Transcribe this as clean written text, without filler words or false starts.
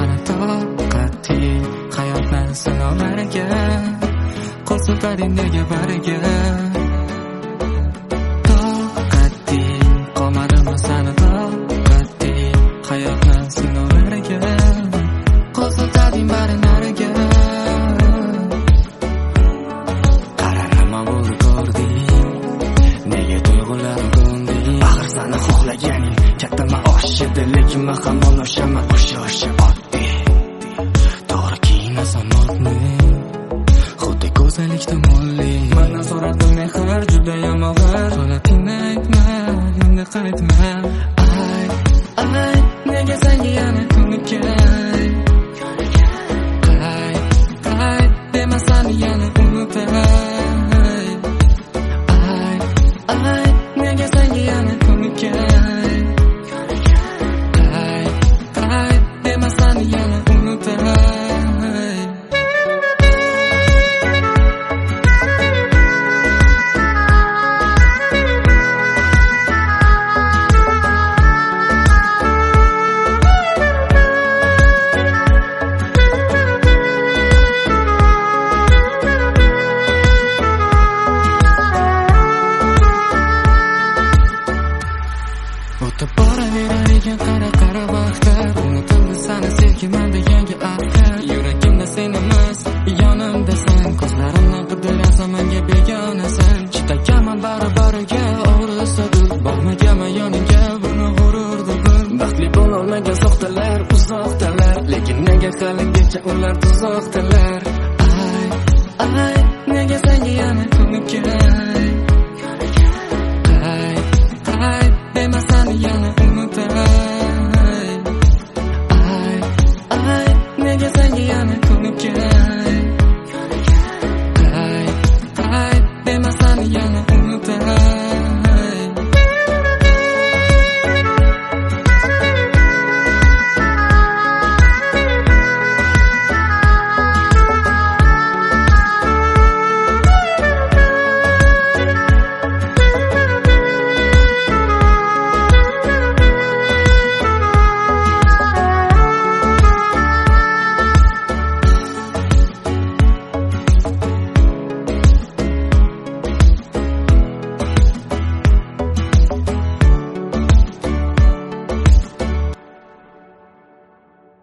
sana toqatli hayotdan sinovlarga qo'zg'ading nega bariga toqatli qolmadimmi sana toqatli hayotdan sinovlarga qo'zg'ading bari nariga qararama bo'ldi ko'rding nega tuyg'ular ko'nding axir sani xohlaganing katta maosh edi lekin men hamon o'shaman o'sha oddiy to'g'ri kiyinasan modni xuddi go'zallikda molli mendan so'radim mehr judayam og'ir holatingni aytma endi qaytma ay nega senga yana ko'nikay qayt dema seni yana unutay ay nega senga yana ko'nikay qayt dema seni yana unutay o'tib boraverar ekan qara vaqtlar unutildi sani sevgimanda yangi afkar yuragimda sen emas yonimdasan ko'zlarimdan qidirasan menga begonasan chidagaman baribariga og'risadi bormaganman yoningga buni g'ururdi bil baxtli bo'lolmagan soxtalar uzoqdalar lekin nega haligacha ular tuzoqdalar ay nega senga yana ko'nikay qayt dema seni yana